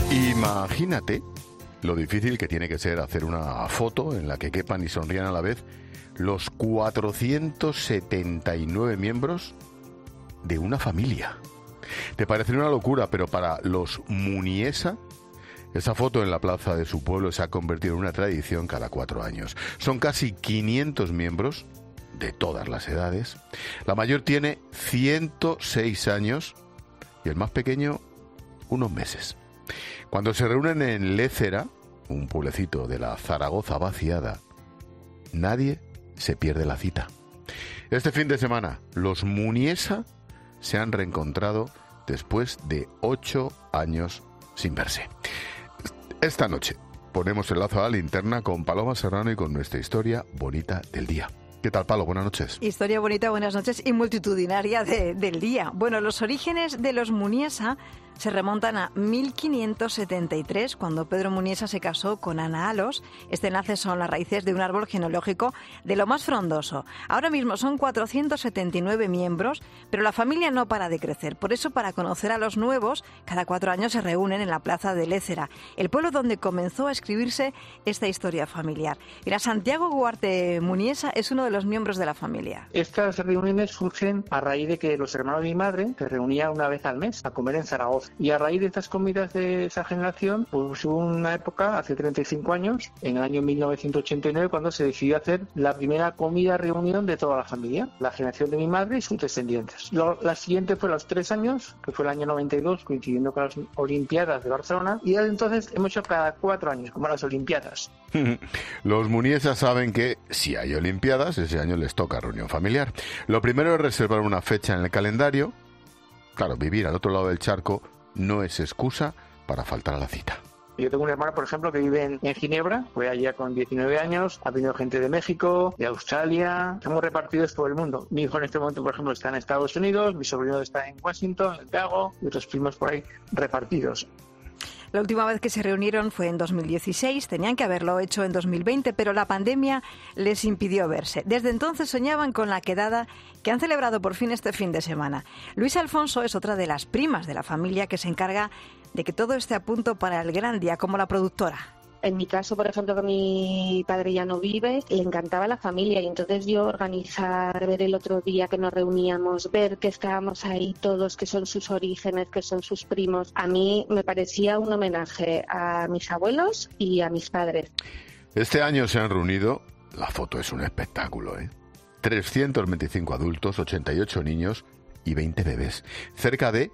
Imagínate lo difícil que tiene que ser hacer una foto en la que quepan y sonrían a la vez los 479 miembros de una familia. Te parecerá una locura, pero para los Muniesa, esa foto en la plaza de su pueblo se ha convertido en una tradición cada 4 años. Son casi 500 miembros de todas las edades. La mayor tiene 106 años y el más pequeño unos meses. Cuando se reúnen en Lécera, un pueblecito de la Zaragoza vaciada, nadie se pierde la cita. Este fin de semana, los Muniesa se han reencontrado después de 8 años sin verse. Esta noche ponemos el lazo a la linterna con Paloma Serrano y con nuestra historia bonita del día. ¿Qué tal, Palo? Buenas noches. Historia bonita, buenas noches y multitudinaria del día. Bueno, los orígenes de los Muniesa se remontan a 1573, cuando Pedro Muniesa se casó con Ana Alos. Este enlace son las raíces de un árbol genealógico de lo más frondoso. Ahora mismo son 479 miembros, pero la familia no para de crecer. Por eso, para conocer a los nuevos, cada 4 años se reúnen en la plaza de Lécera, el pueblo donde comenzó a escribirse esta historia familiar. Mira, Santiago Guarte Muniesa es uno de los miembros de la familia. Estas reuniones surgen a raíz de que los hermanos de mi madre se reunían una vez al mes a comer en Zaragoza. Y a raíz de estas comidas de esa generación, pues hubo una época, hace 35 años, en el año 1989, cuando se decidió hacer la primera comida reunión de toda la familia, la generación de mi madre y sus descendientes. La siguiente fue a los 3 años, que fue el año 92, coincidiendo con las Olimpiadas de Barcelona, y desde entonces hemos hecho cada 4 años, como las Olimpiadas. Los Muniesa saben que si hay Olimpiadas, ese año les toca reunión familiar. Lo primero es reservar una fecha en el calendario. Claro, vivir al otro lado del charco no es excusa para faltar a la cita. Yo tengo un hermano, por ejemplo, que vive en Ginebra, fue allá con 19 años, ha venido gente de México, de Australia, estamos repartidos por el mundo. Mi hijo en este momento, por ejemplo, está en Estados Unidos, mi sobrino está en Washington, en Chicago, y otros primos por ahí repartidos. La última vez que se reunieron fue en 2016, tenían que haberlo hecho en 2020, pero la pandemia les impidió verse. Desde entonces soñaban con la quedada que han celebrado por fin este fin de semana. Luisa Alfonso es otra de las primas de la familia que se encarga de que todo esté a punto para el gran día, como la productora. En mi caso, por ejemplo, que mi padre ya no vive, le encantaba la familia y entonces yo organizar, ver el otro día que nos reuníamos, ver que estábamos ahí todos, que son sus orígenes, que son sus primos, a mí me parecía un homenaje a mis abuelos y a mis padres. Este año se han reunido, la foto es un espectáculo, 325 adultos, 88 niños y 20 bebés. Cerca de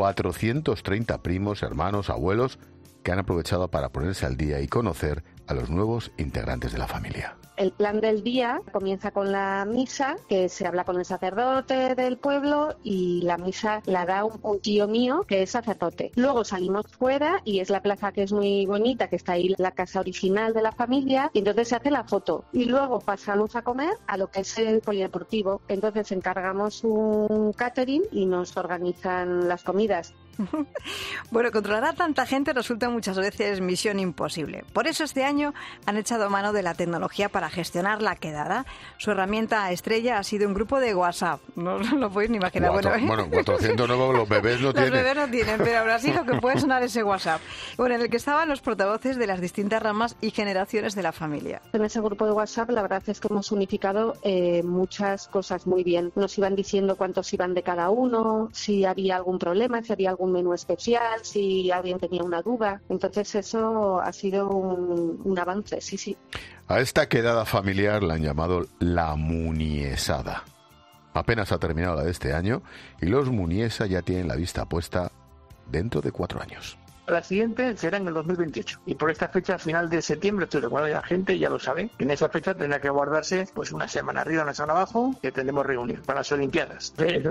430 primos, hermanos, abuelos, que han aprovechado para ponerse al día y conocer a los nuevos integrantes de la familia. El plan del día comienza con la misa, que se habla con el sacerdote del pueblo y la misa la da un tío mío que es sacerdote. Luego salimos fuera y es la plaza que es muy bonita, que está ahí la casa original de la familia, y entonces se hace la foto. Y luego pasamos a comer a lo que es el polideportivo. Entonces encargamos un catering y nos organizan las comidas. Bueno, controlar a tanta gente resulta muchas veces misión imposible. Por eso este año han echado mano de la tecnología para gestionar la quedada. Su herramienta estrella ha sido un grupo de WhatsApp. No lo podéis ni imaginar. Bueno, 400 nuevos los bebés no tienen. Los bebés no tienen, pero ahora sí lo que puede sonar ese WhatsApp. Bueno, en el que estaban los portavoces de las distintas ramas y generaciones de la familia. En ese grupo de WhatsApp la verdad es que hemos unificado muchas cosas muy bien. Nos iban diciendo cuántos iban de cada uno, si había algún problema, si había algún menú especial, si alguien tenía una duda. Entonces eso ha sido un avance, sí. A esta quedada familiar la han llamado la Muniesada. Apenas ha terminado la de este año y los Muniesa ya tienen la vista puesta dentro de 4 años. La siguiente será en el 2028 y por esta fecha, final de septiembre, estoy recuerdo ya la gente ya lo sabe, que en esa fecha tendrá que guardarse pues una semana arriba, una semana abajo, que tendremos reunir para las Olimpiadas. Es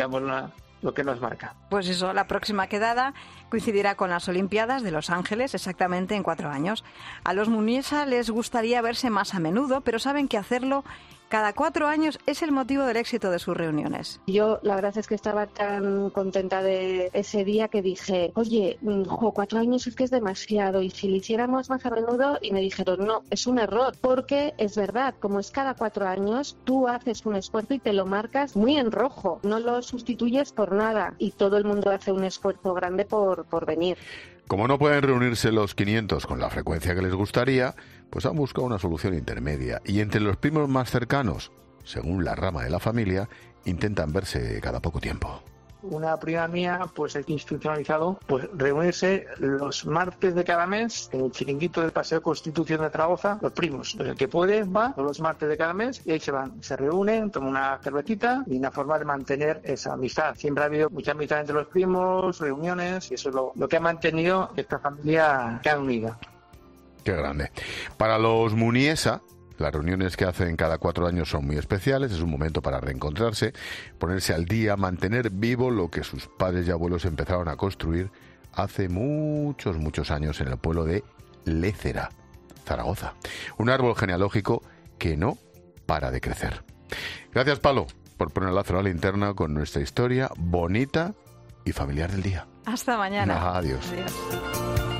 lo que nos marca. Pues eso, la próxima quedada coincidirá con las Olimpiadas de Los Ángeles exactamente en 4 años. A los Muniesa les gustaría verse más a menudo, pero saben que hacerlo cada 4 años es el motivo del éxito de sus reuniones. Yo la verdad es que estaba tan contenta de ese día que dije, oye, 4 años es que es demasiado y si lo hiciéramos más a menudo, y me dijeron, no, es un error, porque es verdad, como es cada 4 años, tú haces un esfuerzo y te lo marcas muy en rojo, no lo sustituyes por nada y todo el mundo hace un esfuerzo grande por venir. Como no pueden reunirse los 500 con la frecuencia que les gustaría, pues han buscado una solución intermedia. Y entre los primos más cercanos, según la rama de la familia, intentan verse cada poco tiempo. Una prima mía pues ha institucionalizado pues reunirse los martes de cada mes en el chiringuito del Paseo Constitución de Zaragoza, los primos. Pues el que puede va los martes de cada mes y ahí se reúnen, toman una cervecita y una forma de mantener esa amistad. Siempre ha habido mucha amistad entre los primos, reuniones, y eso es lo que ha mantenido esta familia tan unida. Qué grande. Para los Muniesa, las reuniones que hacen cada 4 años son muy especiales, es un momento para reencontrarse, ponerse al día, mantener vivo lo que sus padres y abuelos empezaron a construir hace muchos años en el pueblo de Lécera, Zaragoza. Un árbol genealógico que no para de crecer. Gracias, Palo, por poner el lazo a la linterna con nuestra historia bonita y familiar del día. Hasta mañana. Adiós. Adiós.